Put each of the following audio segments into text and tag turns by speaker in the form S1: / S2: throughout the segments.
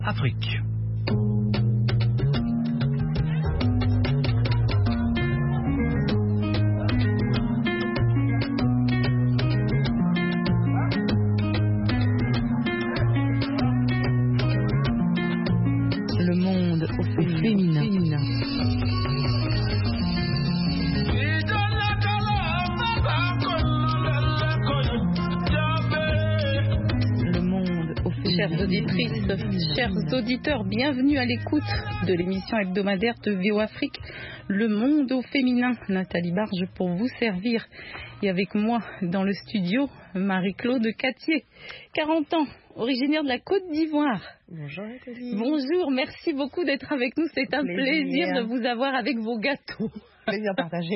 S1: Afrique.
S2: Le monde au féminin. Le monde au féminin.
S3: Chères auditrices, chers auditeurs, bienvenue à l'écoute de l'émission hebdomadaire de VO Afrique, Le monde au féminin. Nathalie Barge pour vous servir. Et avec moi dans le studio, Marie-Claude Cattier, 40 ans, originaire de la Côte d'Ivoire.
S2: Bonjour Nathalie.
S3: Bonjour, merci beaucoup d'être avec nous. C'est un plaisir de vous avoir avec vos gâteaux.
S2: Plaisir partagé.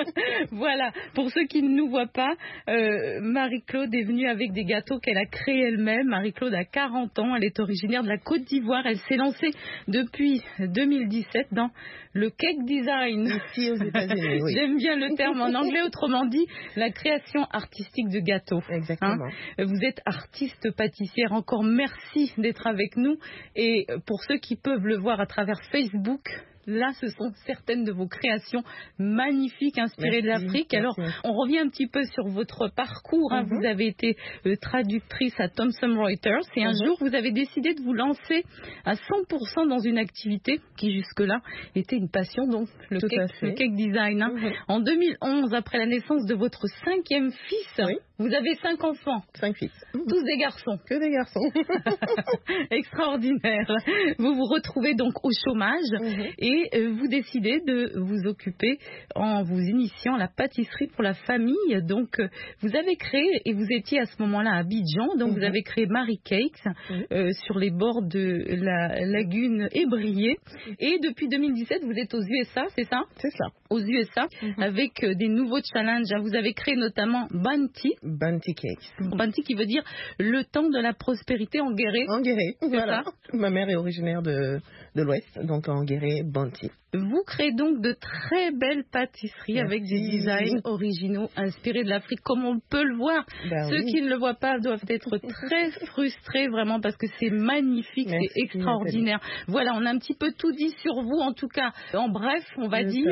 S3: Voilà, pour ceux qui ne nous voient pas, Marie-Claude est venue avec des gâteaux qu'elle a créés elle-même. Marie-Claude a 40 ans, elle est originaire de la Côte d'Ivoire. Elle s'est lancée depuis 2017 dans le cake design.
S2: Ici aux États-Unis, oui.
S3: J'aime bien le terme en anglais, autrement dit, la création artistique de gâteaux.
S2: Exactement.
S3: Vous êtes artiste pâtissière, encore merci d'être avec nous. Et pour ceux qui peuvent le voir à travers Facebook, là, ce sont certaines de vos créations magnifiques inspirées de l'Afrique. Alors, on revient un petit peu sur votre parcours. Vous avez été traductrice à Thomson Reuters et un jour, vous avez décidé de vous lancer à 100% dans une activité qui, jusque-là, était une passion, donc le cake design. En 2011, après la naissance de votre 5e fils, vous avez 5 enfants.
S2: 5 fils.
S3: Tous des garçons.
S2: Que des garçons.
S3: Extraordinaire. Vous vous retrouvez donc au chômage et vous décidez de vous occuper en vous initiant à la pâtisserie pour la famille. Donc, vous avez créé, et vous étiez à ce moment-là à Abidjan, donc vous avez créé Marie Cakes sur les bords de la lagune ébriée. Et depuis 2017, vous êtes aux USA, c'est ça?
S2: C'est ça.
S3: Aux USA, avec des nouveaux challenges. Vous avez créé notamment Banti.
S2: Banti Cakes.
S3: Banti qui veut dire le temps de la prospérité en guéré.
S2: En guéré, voilà.
S3: Ça.
S2: Ma mère est originaire de l'Ouest, donc en guéré, Banti.
S3: Vous créez donc de très belles pâtisseries avec des designs originaux inspirés de l'Afrique, comme on peut le voir. Ceux qui ne le voient pas doivent être très frustrés, vraiment, parce que c'est magnifique, c'est extraordinaire. Voilà, on a un petit peu tout dit sur vous, en tout cas. En bref, on va dire.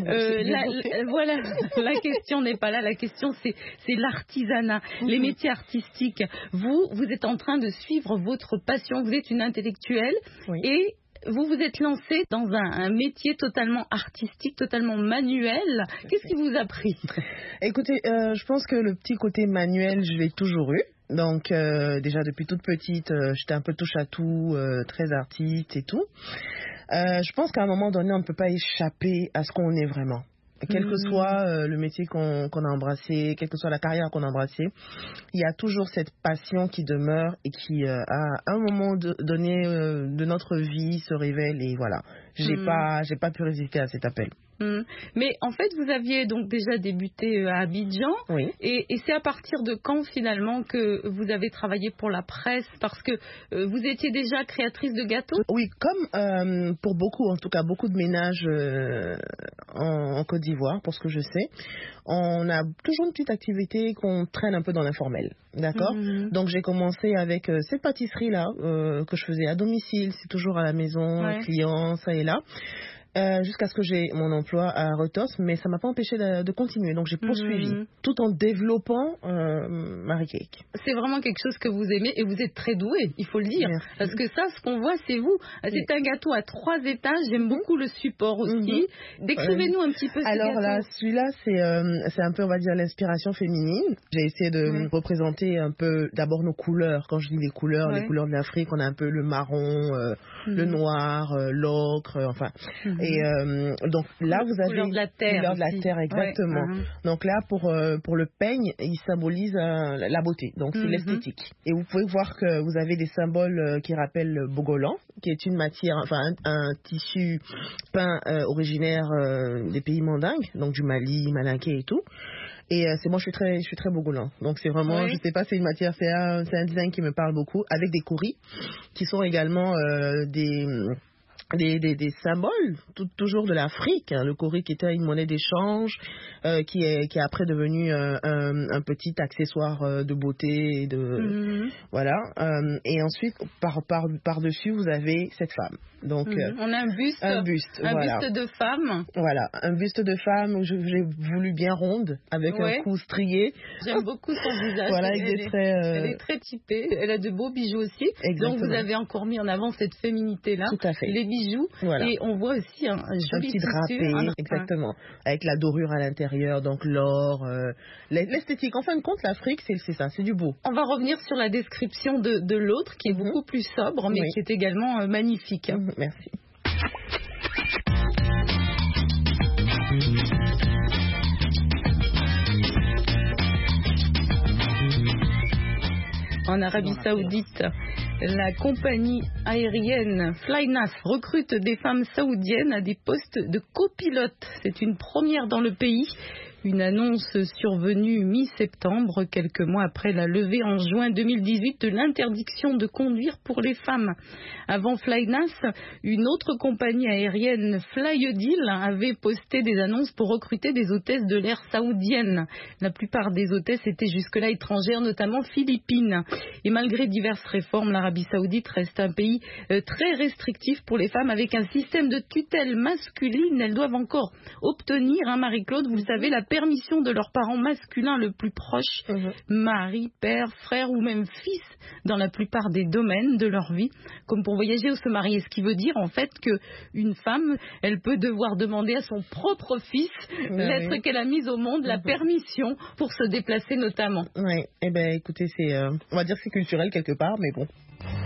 S3: Voilà, la question n'est pas là. La question, c'est l'artisanat, les métiers artistiques. Vous êtes en train de suivre votre passion. Vous êtes une intellectuelle et vous vous êtes lancé dans un métier totalement artistique, totalement manuel. Qu'est-ce qui vous a pris?
S2: Écoutez, je pense que le petit côté manuel, je l'ai toujours eu. Donc, déjà depuis toute petite, j'étais un peu touche à tout, très artiste et tout. Je pense qu'à un moment donné, on ne peut pas échapper à ce qu'on est vraiment. Quel que soit le métier qu'on a embrassé, quelle que soit la carrière qu'on a embrassée, il y a toujours cette passion qui demeure et qui, à un moment donné de notre vie, se révèle. Et voilà, j'ai pas pu résister à cet appel.
S3: Mais en fait, vous aviez donc déjà débuté à Abidjan. Et c'est à partir de quand finalement que vous avez travaillé pour la presse? Parce que vous étiez déjà créatrice de gâteaux?
S2: Oui, comme pour beaucoup, en tout cas beaucoup de ménages en Côte d'Ivoire, pour ce que je sais, on a toujours une petite activité qu'on traîne un peu dans l'informel. D'accord? Donc j'ai commencé avec cette pâtisserie-là que je faisais à domicile, c'est toujours à la maison, clients, ça et là. Jusqu'à ce que j'ai mon emploi à Reuters, mais ça m'a pas empêché de continuer. Donc j'ai poursuivi, tout en développant Marie Cake.
S3: C'est vraiment quelque chose que vous aimez et vous êtes très douée, il faut le dire. Parce que ça, ce qu'on voit, c'est vous. C'est un gâteau à 3 étages. J'aime beaucoup le support aussi. Décrivez-nous un petit peu ce
S2: Alors
S3: gâteau.
S2: là, celui-là, c'est un peu, on va dire, l'inspiration féminine. J'ai essayé de représenter un peu d'abord nos couleurs. Quand je dis les couleurs de l'Afrique, on a un peu le marron, le noir, l'ocre, enfin. Et donc là, vous avez
S3: couleur de la terre.
S2: Couleur de la terre, exactement. Donc là, pour le peigne, il symbolise la beauté. Donc c'est l'esthétique. Et vous pouvez voir que vous avez des symboles qui rappellent le bogolan, qui est une matière, enfin un tissu peint originaire des pays mandingues, donc du Mali, Malinké et tout. Et moi, je suis très bogolan. Donc c'est vraiment, je sais pas, c'est une matière, c'est un design qui me parle beaucoup, avec des kouris, qui sont également des symboles, toujours de l'Afrique. Hein. Le kauri qui était une monnaie d'échange, qui est après devenu un petit accessoire de beauté et de voilà. Et ensuite par dessus vous avez cette femme. Donc
S3: on a un buste
S2: voilà.
S3: Buste de femme.
S2: Voilà, un buste de femme où j'ai voulu bien ronde avec un cou strié.
S3: J'aime beaucoup son visage.
S2: Voilà,
S3: elle est très typée. Elle a de beaux bijoux aussi.
S2: Exactement.
S3: Donc vous avez encore mis en avant cette féminité là.
S2: Tout à fait.
S3: Les bijoux.
S2: Voilà.
S3: Et on voit aussi un joli
S2: petit drapé, exactement, avec la dorure à l'intérieur, donc l'or, l'esthétique. En fin de compte, l'Afrique, c'est ça, c'est du beau.
S3: On va revenir sur la description de l'autre, qui est beaucoup plus sobre, mais qui est également magnifique.
S2: Merci.
S3: En Arabie Saoudite, la compagnie aérienne Flynas recrute des femmes saoudiennes à des postes de copilotes. C'est une première dans le pays. Une annonce survenue mi-septembre, quelques mois après la levée en juin 2018 de l'interdiction de conduire pour les femmes. Avant Flynas, une autre compagnie aérienne, Flyedeal, avait posté des annonces pour recruter des hôtesses de l'air saoudiennes. La plupart des hôtesses étaient jusque-là étrangères, notamment philippines. Et malgré diverses réformes, l'Arabie Saoudite reste un pays très restrictif pour les femmes, avec un système de tutelle masculine. Elles doivent encore obtenir, Marie-Claude, vous le savez, la permission de leurs parents masculins le plus proche, mari, père, frère ou même fils, dans la plupart des domaines de leur vie, comme pour voyager ou se marier. Ce qui veut dire en fait qu'une femme, elle peut devoir demander à son propre fils, l'être qu'elle a mis au monde, la permission pour se déplacer notamment.
S2: Oui, eh ben écoutez, on va dire que c'est culturel quelque part, mais bon.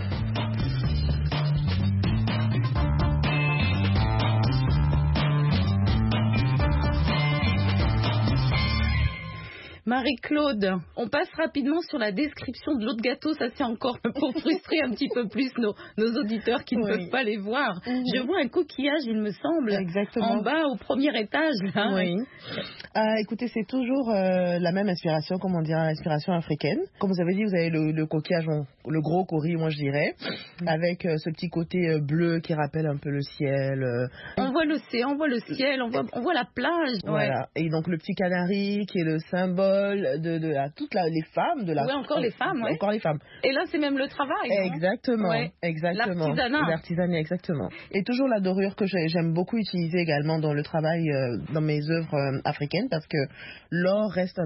S3: Marie-Claude, on passe rapidement sur la description de l'autre gâteau. Ça, c'est encore pour frustrer un petit peu plus nos auditeurs qui ne peuvent pas les voir. Je vois un coquillage, il me semble, en bas, au premier étage. Là.
S2: Oui. Écoutez, c'est toujours la même inspiration, comme on dirait, l'inspiration africaine. Comme vous avez dit, vous avez le coquillage, le gros kauri, moi je dirais, avec ce petit côté bleu qui rappelle un peu le ciel.
S3: On voit l'océan, on voit le ciel, on voit la plage.
S2: Voilà. Et donc le petit canari qui est le symbole de toutes les femmes de la.
S3: Oui, encore les femmes.
S2: Encore les femmes.
S3: Et là, c'est même le travail.
S2: Exactement. Exactement. L'artisanat, exactement. Et toujours la dorure que j'aime beaucoup utiliser également dans le travail, dans mes œuvres africaines, parce que l'or reste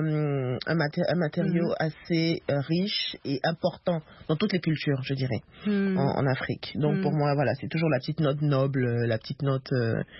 S2: un matériau assez riche et important dans toutes les cultures, je dirais, en Afrique. Donc pour moi, voilà, c'est toujours la petite note noble, la petite note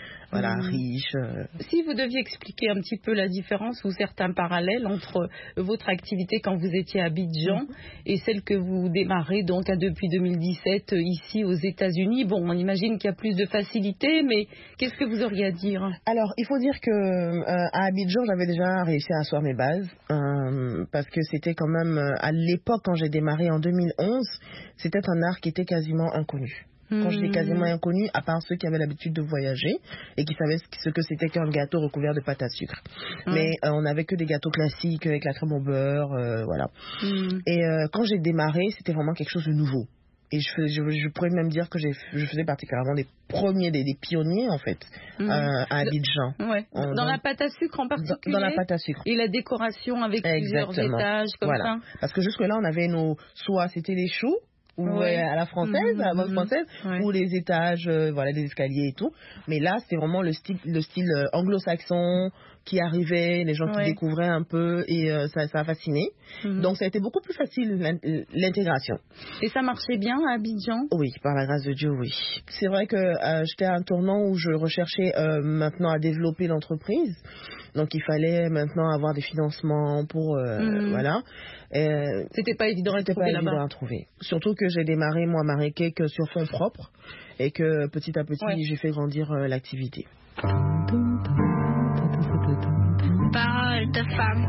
S2: riche.
S3: Si vous deviez expliquer un petit peu la différence ou certains parallèles entre votre activité quand vous étiez à Abidjan et celle que vous démarrez donc depuis 2017 ici aux États-Unis, bon, on imagine qu'il y a plus de facilité, mais qu'est-ce que vous auriez à dire?
S2: Alors, il faut dire que à Abidjan, j'avais déjà réussi à asseoir mes bases parce que c'était quand même à l'époque quand j'ai démarré en 2011, c'était un art qui était quasiment inconnu. Quand je dis quasiment inconnu, à part ceux qui avaient l'habitude de voyager et qui savaient ce que c'était qu'un gâteau recouvert de pâte à sucre. Mais on n'avait que des gâteaux classiques avec la crème au beurre, voilà. Et quand j'ai démarré, c'était vraiment quelque chose de nouveau. Et je pourrais même dire que je faisais particulièrement des premiers, des pionniers en fait, à Abidjan.
S3: Dans la pâte à sucre en particulier.
S2: Dans la pâte à sucre.
S3: Et la décoration avec plusieurs étages comme ça.
S2: Parce que jusque-là, on avait soit c'était les choux, ou à la française, à la mode française, ou les étages, des escaliers et tout. Mais là, c'était vraiment le style anglo-saxon qui arrivait, les gens qui découvraient un peu, et ça a fasciné. Donc ça a été beaucoup plus facile, l'intégration.
S3: Et ça marchait bien à Abidjan?
S2: Oui, par la grâce de Dieu, oui. C'est vrai que j'étais à un tournant où je recherchais maintenant à développer l'entreprise. Donc il fallait maintenant avoir des financements pour voilà.
S3: C'était pas évident à trouver là-bas.
S2: Surtout que j'ai démarré moi Marie-Cake sur fonds propres et que petit à petit j'ai fait grandir l'activité.
S1: Parole de femme.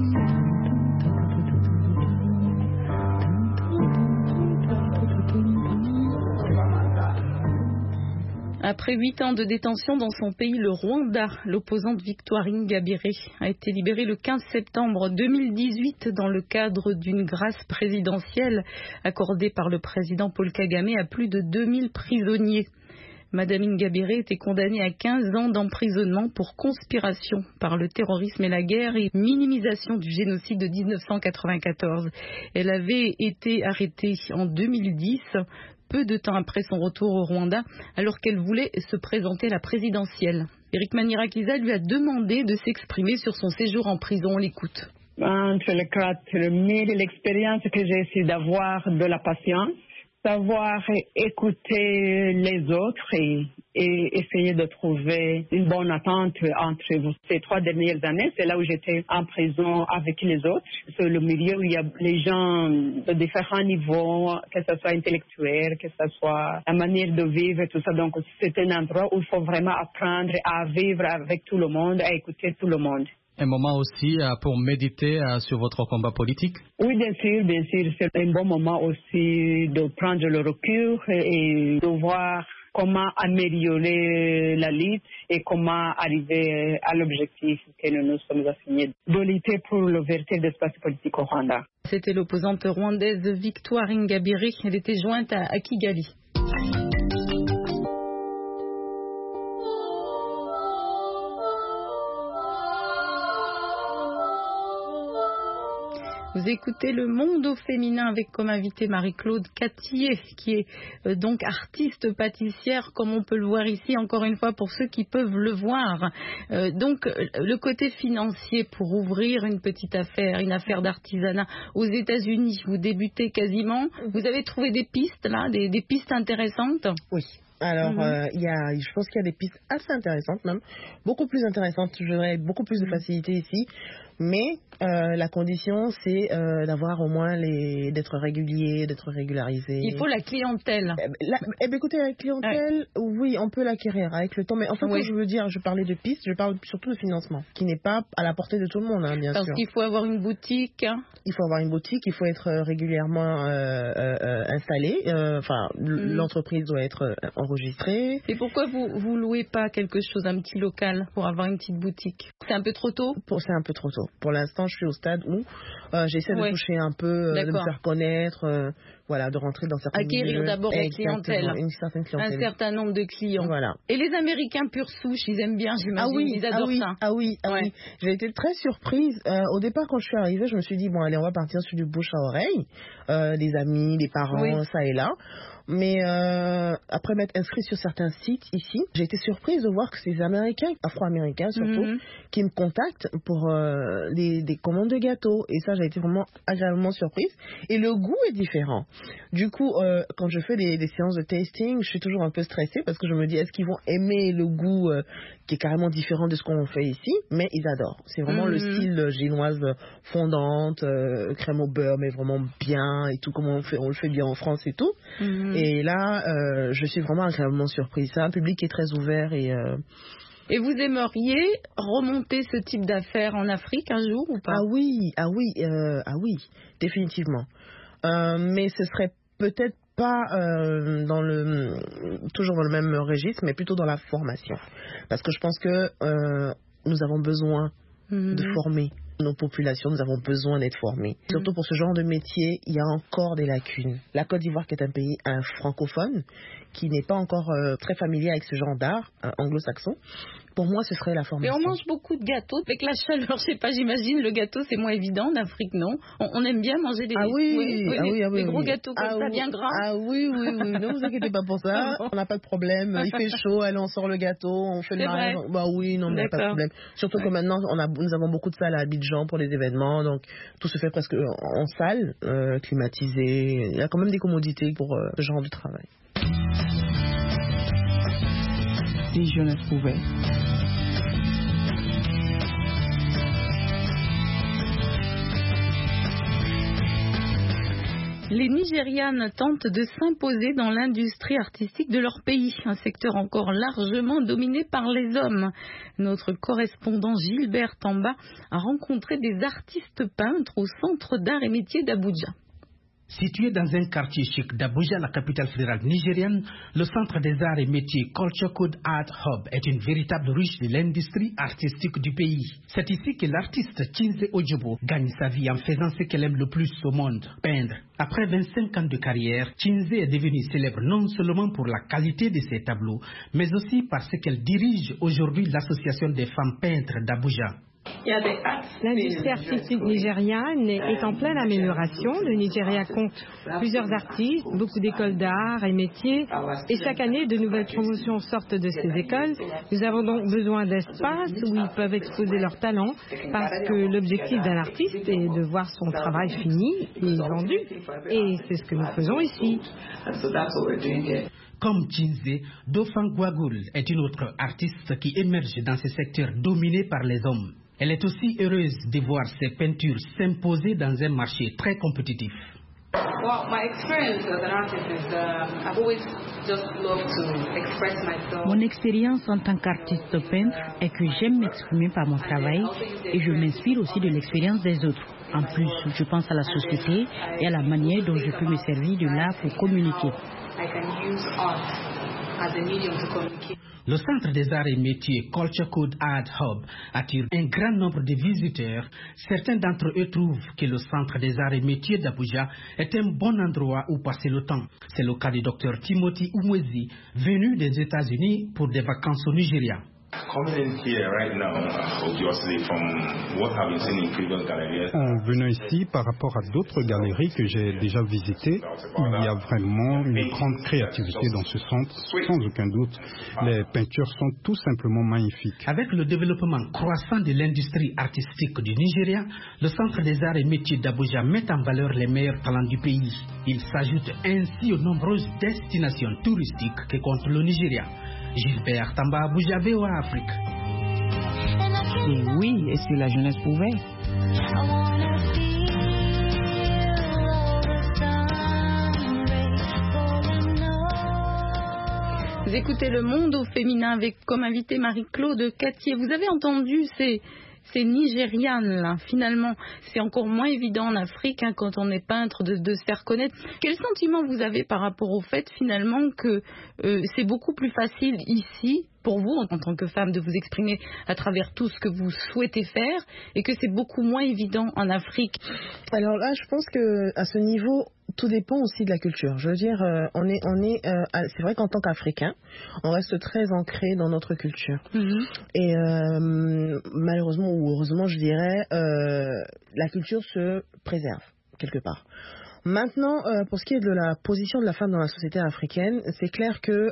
S3: Après 8 ans de détention dans son pays, le Rwanda, l'opposante Victorine Ingabire a été libérée le 15 septembre 2018 dans le cadre d'une grâce présidentielle accordée par le président Paul Kagame à plus de 2000 prisonniers. Madame Ingabire était condamnée à 15 ans d'emprisonnement pour conspiration par le terrorisme et la guerre et minimisation du génocide de 1994. Elle avait été arrêtée en 2010, peu de temps après son retour au Rwanda, alors qu'elle voulait se présenter à la présidentielle. Eric Manirakiza lui a demandé de s'exprimer sur son séjour en prison. On l'écoute.
S4: Entre les 4 000 et l'expérience que j'ai essayé d'avoir de la patience, savoir écouter les autres et essayer de trouver une bonne attente entre ces 3 dernières années. C'est là où j'étais en prison avec les autres. C'est le milieu où il y a les gens de différents niveaux, que ce soit intellectuel, que ce soit la manière de vivre, tout ça. Donc c'est un endroit où il faut vraiment apprendre à vivre avec tout le monde, à écouter tout le monde.
S5: Un moment aussi pour méditer sur votre combat politique?
S4: Oui, bien sûr. C'est un bon moment aussi de prendre le recul et de voir comment améliorer la lutte et comment arriver à l'objectif que nous nous sommes assignés de lutter pour l'ouverture d'espace politique au Rwanda.
S3: C'était l'opposante rwandaise Victoire Ingabire. Elle était jointe à Kigali. Vous écoutez Le Monde au féminin avec comme invitée Marie-Claude Cattier, qui est donc artiste pâtissière, comme on peut le voir ici, encore une fois pour ceux qui peuvent le voir. Donc le côté financier pour ouvrir une petite affaire, une affaire d'artisanat aux États-Unis, vous débutez quasiment. Vous avez trouvé des pistes là, des pistes intéressantes?
S2: Oui. Alors, je pense qu'il y a des pistes assez intéressantes même, beaucoup plus intéressantes, je dirais, beaucoup plus de facilité ici. Mais la condition, c'est d'avoir au moins d'être régulier, d'être régularisé.
S3: Il faut la clientèle.
S2: Écoutez, la clientèle, oui, on peut l'acquérir avec le temps. Mais enfin, quand je veux dire, je parlais de pistes, je parle surtout de financement, qui n'est pas à la portée de tout le monde, bien sûr.
S3: Parce qu'il faut avoir une boutique.
S2: Il faut avoir une boutique, il faut être régulièrement installé. L'entreprise doit être enregistrée.
S3: Et pourquoi vous louez pas quelque chose, un petit local, pour avoir une petite boutique? C'est un peu trop tôt?
S2: C'est un peu trop tôt. Pour l'instant, je suis au stade où j'essaie de toucher un peu, de me faire connaître, de rentrer dans certains milieux.
S3: Acquérir d'abord la clientèle.
S2: Une certaine clientèle.
S3: Un certain nombre de clients.
S2: Voilà.
S3: Et les Américains pure souche, ils aiment bien, j'imagine. Ils adorent ça.
S2: Ah oui. J'ai été très surprise. Au départ, quand je suis arrivée, je me suis dit, bon, allez, on va partir sur du bouche à oreille. Des amis, des parents, ça et là. Mais après m'être inscrite sur certains sites ici, j'ai été surprise de voir que ces Américains, Afro-Américains surtout, qui me contactent pour des commandes de gâteaux. Et ça, j'ai été vraiment agréablement surprise. Et le goût est différent. Du coup, quand je fais des séances de tasting, je suis toujours un peu stressée parce que je me dis, est-ce qu'ils vont aimer le goût qui est carrément différent de ce qu'on fait ici? Mais ils adorent. C'est vraiment le style génoise fondante, crème au beurre, mais vraiment bien et tout, comme on le fait bien en France et tout. Et là, je suis vraiment agréablement surprise. C'est un public qui est très ouvert
S3: Et vous aimeriez remonter ce type d'affaires en Afrique un jour ou pas?
S2: Ah oui, définitivement. Mais ce serait peut-être pas toujours dans le même registre, mais plutôt dans la formation. Parce que je pense que nous avons besoin de former nos populations, nous avons besoin d'être formés. Surtout pour ce genre de métier, il y a encore des lacunes. La Côte d'Ivoire, qui est un pays francophone, qui n'est pas encore très familier avec ce genre d'art anglo-saxon, pour moi, ce serait la formation.
S3: Mais on mange beaucoup de gâteaux. Avec la chaleur, je sais pas, j'imagine, le gâteau, c'est moins évident en Afrique, non? On aime bien manger des des gros gâteaux comme ça, bien gras.
S2: Ah oui, ne vous inquiétez pas pour ça. On n'a pas de problème. Il fait chaud, allez, on sort le gâteau, on fait le mariage. Bah oui, non, mais pas de problème. Surtout que maintenant, nous avons beaucoup de salles à Abidjan pour les événements, donc tout se fait presque en salle, climatisée. Il y a quand même des commodités pour ce genre de travail.
S6: Si je ne pouvais.
S3: Les Nigérianes tentent de s'imposer dans l'industrie artistique de leur pays, un secteur encore largement dominé par les hommes. Notre correspondant Gilbert Tamba a rencontré des artistes peintres au Centre d'art et métiers d'Abuja.
S7: Situé dans un quartier chic d'Abuja, la capitale fédérale nigérienne, le Centre des arts et métiers Culture Code Art Hub est une véritable ruche de l'industrie artistique du pays. C'est ici que l'artiste Chinze Ojobo gagne sa vie en faisant ce qu'elle aime le plus au monde, peindre. Après 25 ans de carrière, Chinze est devenue célèbre non seulement pour la qualité de ses tableaux, mais aussi parce qu'elle dirige aujourd'hui l'association des femmes peintres d'Abuja.
S8: L'industrie artistique nigériane est en pleine amélioration. Le Nigeria compte plusieurs artistes, beaucoup d'écoles d'art et métiers, et chaque année, de nouvelles promotions sortent de ces écoles. Nous avons donc besoin d'espace où ils peuvent exposer leurs talents, parce que l'objectif d'un artiste est de voir son travail fini et vendu, et c'est ce que nous faisons ici.
S7: Comme Chinze, Dofang Gwagul est une autre artiste qui émerge dans ce secteur dominé par les hommes. Elle est aussi heureuse de voir ses peintures s'imposer dans un marché très compétitif.
S9: Mon expérience en tant qu'artiste peintre est que j'aime m'exprimer par mon travail et je m'inspire aussi de l'expérience des autres. En plus, je pense à la société et à la manière dont je peux me servir de l'art pour communiquer.
S7: Le Centre des arts et métiers Culture Code Art Hub attire un grand nombre de visiteurs. Certains d'entre eux trouvent que le Centre des arts et métiers d'Abuja est un bon endroit où passer le temps. C'est le cas du Dr Timothy Umwezi, venu des États-Unis pour des vacances au Nigeria.
S10: En venant ici, par rapport à d'autres galeries que j'ai déjà visitées, il y a vraiment une grande créativité dans ce centre, sans aucun doute. Les peintures sont tout simplement magnifiques.
S7: Avec le développement croissant de l'industrie artistique du Nigeria, le Centre des arts et métiers d'Abuja met en valeur les meilleurs talents du pays. Il s'ajoute ainsi aux nombreuses destinations touristiques que compte le Nigeria. Gilbert Tamba, Abuja, VOA Afrique.
S6: Et oui, et si la jeunesse pouvait.
S3: Vous écoutez Le Monde au féminin avec comme invité Marie-Claude Cattier. Vous avez entendu ces Nigérianes, là. Finalement, c'est encore moins évident en Afrique quand on est peintre de se faire connaître. Quel sentiment vous avez par rapport au fait finalement que c'est beaucoup plus facile ici pour vous en tant que femme de vous exprimer à travers tout ce que vous souhaitez faire et que c'est beaucoup moins évident en Afrique?
S2: Alors là, je pense que à ce niveau, tout dépend aussi de la culture. Je veux dire, c'est vrai qu'en tant qu'Africain, on reste très ancré dans notre culture. Mm-hmm. Et malheureusement ou heureusement, je dirais, la culture se préserve quelque part. Maintenant, pour ce qui est de la position de la femme dans la société africaine, c'est clair que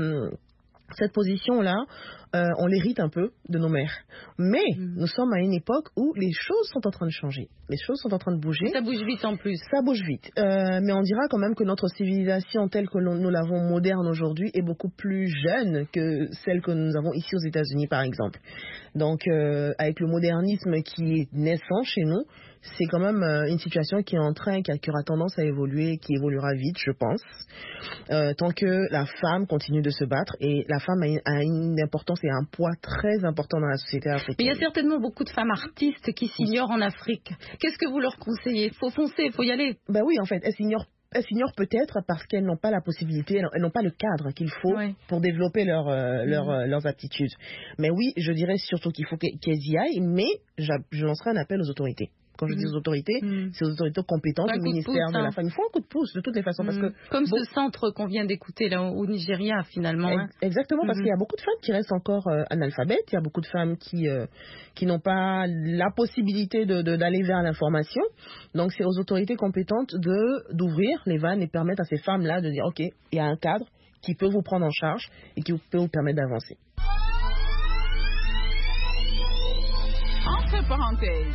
S2: cette position-là, on l'hérite un peu de nos mères. Mais nous sommes à une époque où les choses sont en train de changer. Les choses sont en train de bouger.
S3: Ça bouge vite en plus.
S2: Ça bouge vite. Mais on dira quand même que notre civilisation telle que nous l'avons moderne aujourd'hui est beaucoup plus jeune que celle que nous avons ici aux États-Unis, par exemple. Donc, avec le modernisme qui est naissant chez nous, c'est quand même une situation qui est en train, qui aura tendance à évoluer, qui évoluera vite, je pense, tant que la femme continue de se battre. Et la femme a une importance et un poids très important dans la société africaine.
S3: Mais il y a certainement beaucoup de femmes artistes qui s'ignorent en Afrique. Qu'est-ce que vous leur conseillez? Il faut foncer, il faut y aller.
S2: Ben oui, en fait, elles s'ignorent peut-être parce qu'elles n'ont pas la possibilité, elles n'ont pas le cadre qu'il faut pour développer leurs aptitudes. Mais oui, je dirais surtout qu'il faut qu'elles y aillent, mais je lancerai un appel aux autorités. Quand je dis aux autorités, c'est aux autorités compétentes du ministère de la Femme. Il faut un coup de pouce de toutes les façons. Parce que
S3: comme ce centre qu'on vient d'écouter là au Nigeria finalement.
S2: Exactement, parce qu'il y a beaucoup de femmes qui restent encore analphabètes. Il y a beaucoup de femmes qui n'ont pas la possibilité d'aller vers l'information. Donc c'est aux autorités compétentes d'ouvrir les vannes et permettre à ces femmes-là de dire ok, il y a un cadre qui peut vous prendre en charge et qui peut vous permettre d'avancer.
S6: Entre parenthèses.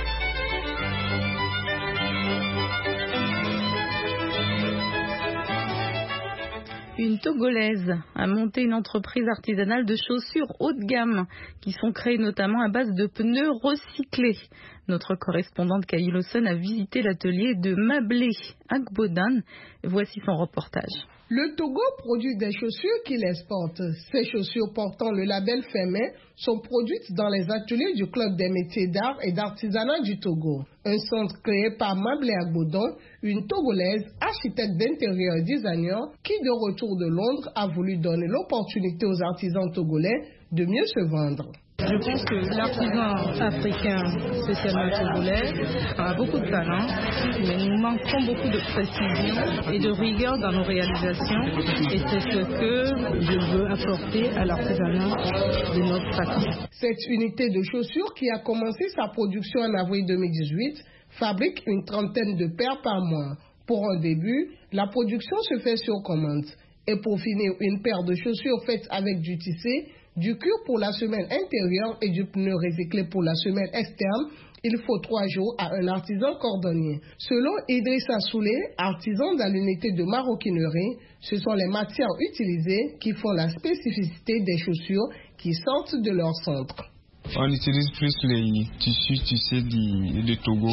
S3: Une Togolaise a monté une entreprise artisanale de chaussures haut de gamme qui sont créées notamment à base de pneus recyclés. Notre correspondante Kay Lawson a visité l'atelier de Mablé Agbodan. Voici son reportage.
S11: Le Togo produit des chaussures qu'il exporte. Ces chaussures portant le label Fémin sont produites dans les ateliers du Club des métiers d'art et d'artisanat du Togo. Un centre créé par Mablé Agbodan, une Togolaise, architecte d'intérieur et designer, qui de retour de Londres a voulu donner l'opportunité aux artisans togolais de mieux se vendre.
S12: Je pense que l'artisan africain, spécialement togolais, a beaucoup de talent, mais nous manquons beaucoup de précision et de rigueur dans nos réalisations. Et c'est ce que je veux apporter à l'artisanat de notre patrie.
S11: Cette unité de chaussures, qui a commencé sa production en avril 2018, fabrique une trentaine de paires par mois. Pour un début, la production se fait sur commande. Et pour finir, une paire de chaussures faites avec du tissé, du cuir pour la semelle intérieure et du pneu recyclé pour la semelle externe, il faut 3 jours à un artisan cordonnier. Selon Idrissa Soulé, artisan dans l'unité de maroquinerie, ce sont les matières utilisées qui font la spécificité des chaussures qui sortent de leur centre.
S13: On utilise plus les tissus tissés du Togo,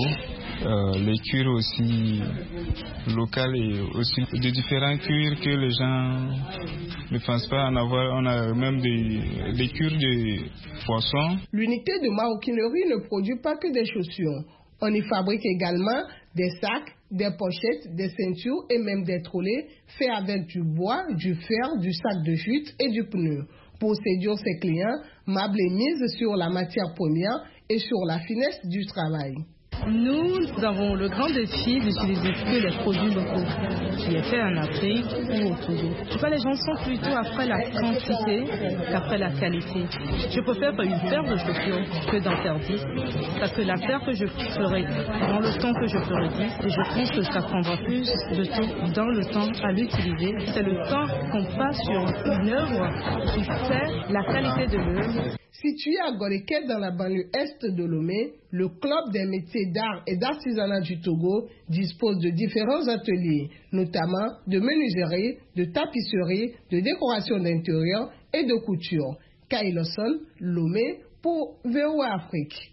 S13: les cuirs aussi locaux et aussi de différents cuirs que les gens ne pensent pas en avoir. On a même des cuirs de poisson.
S11: L'unité de maroquinerie ne produit pas que des chaussures. On y fabrique également des sacs, des pochettes, des ceintures et même des trolleys faits avec du bois, du fer, du sac de jute et du pneu. Pour séduire ses clients, Mablé mise sur la matière première et sur la finesse du travail.
S12: Nous avons le grand défi d'utiliser que les produits locaux, qui est fait en Afrique ou au Togo. Les gens sont plutôt après la quantité qu'après la qualité. Je préfère une paire de chaussures que d'en faire 10, parce que la paire que je ferai dans le temps que je ferai 10, et je pense que ça prendra plus de temps dans le temps à l'utiliser. C'est le temps qu'on passe sur une œuvre qui fait la qualité de l'œuvre.
S11: Situé à Goréké dans la banlieue est de Lomé, le Club des métiers d'art et d'artisanat du Togo dispose de différents ateliers, notamment de menuiserie, de tapisserie, de décoration d'intérieur et de couture. Kay Lawson, Lomé, pour VOA Afrique.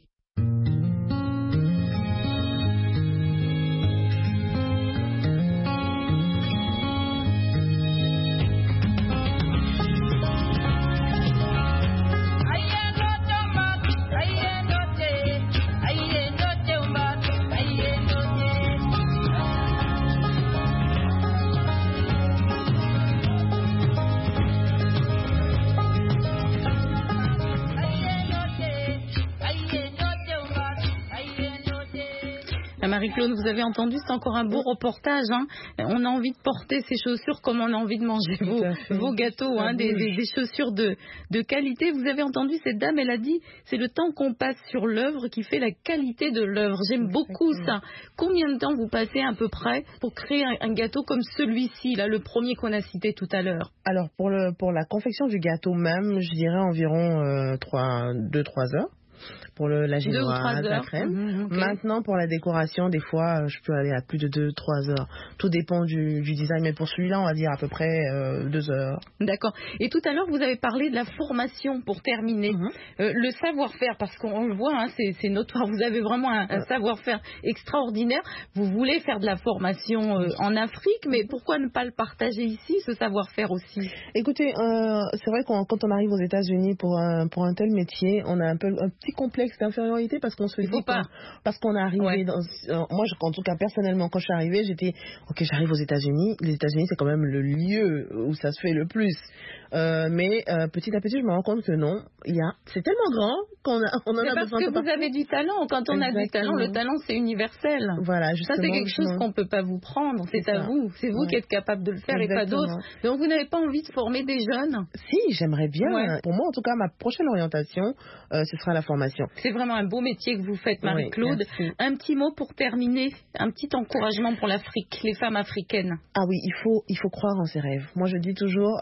S3: Marie-Claude, vous avez entendu, c'est encore un beau reportage. Hein. On a envie de porter ces chaussures comme on a envie de manger vos gâteaux, hein, des chaussures de qualité. Vous avez entendu cette dame, elle a dit, c'est le temps qu'on passe sur l'œuvre qui fait la qualité de l'œuvre. J'aime beaucoup ça. Combien de temps vous passez à peu près pour créer un gâteau comme celui-ci, là, le premier qu'on a cité tout à l'heure?
S2: Alors, pour la confection du gâteau même, je dirais environ 2-3 heures. Pour la génoise, la crème. Okay. Maintenant, pour la décoration, des fois, je peux aller à plus de 2-3 heures. Tout dépend du design. Mais pour celui-là, on va dire à peu près 2 heures.
S3: D'accord. Et tout à l'heure, vous avez parlé de la formation pour terminer. Le savoir-faire, parce qu'on le voit, hein, c'est notoire. Vous avez vraiment un savoir-faire extraordinaire. Vous voulez faire de la formation en Afrique, mais pourquoi ne pas le partager ici, ce savoir-faire aussi?
S2: Écoutez, c'est vrai que quand on arrive aux États-Unis pour un tel métier, on a un petit complexe d'infériorité parce qu'on se dit parce qu'on est arrivé dans moi en tout cas personnellement quand je suis arrivée j'étais ok, j'arrive aux États-Unis, les États-Unis c'est quand même le lieu où ça se fait le plus, mais petit à petit je me rends compte que non, c'est tellement grand qu'on a besoin
S3: parce que vous avez du talent. Quand on a du talent, le talent c'est universel.
S2: Voilà, justement,
S3: ça c'est quelque chose qu'on peut pas vous prendre, c'est à vous, c'est vous qui êtes capable de le faire et pas d'autres. Donc vous n'avez pas envie de former des jeunes?
S2: Si, j'aimerais bien. Pour moi en tout cas ma prochaine orientation ce sera la formation.
S3: C'est vraiment un beau métier que vous faites, Marie-Claude. Un petit mot pour terminer, un petit encouragement pour l'Afrique, les femmes africaines.
S2: Ah oui, il faut croire en ses rêves. Moi, je dis toujours,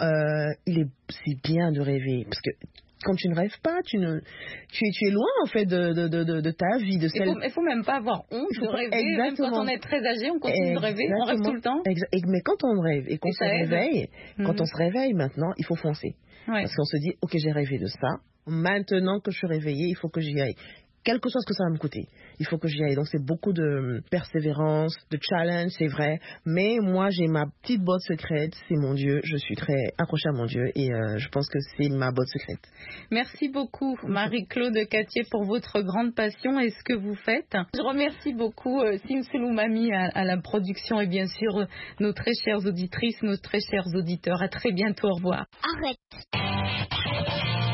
S2: c'est bien de rêver, parce que quand tu ne rêves pas, tu es loin en fait de ta vie, de celle.
S3: Il faut même pas avoir honte de rêver. Exactement. Même quand on est très âgé, on continue de rêver, on rêve tout le temps.
S2: Mais quand on rêve et qu'on se réveille, quand on se réveille maintenant, il faut foncer. Parce qu'on se dit, ok, j'ai rêvé de ça. Maintenant que je suis réveillée, il faut que j'y aille. quel que soit ce que ça va me coûter. Il faut que j'y aille. Donc, c'est beaucoup de persévérance, de challenge, c'est vrai. Mais moi, j'ai ma petite botte secrète, c'est mon Dieu. Je suis très accrochée à mon Dieu et je pense que c'est ma botte secrète.
S3: Merci beaucoup, Marie-Claude Catier, pour votre grande passion et ce que vous faites. Je remercie beaucoup Simselou Mami à la production et bien sûr nos très chères auditrices, nos très chers auditeurs. À très bientôt. Au revoir.
S1: Arrête.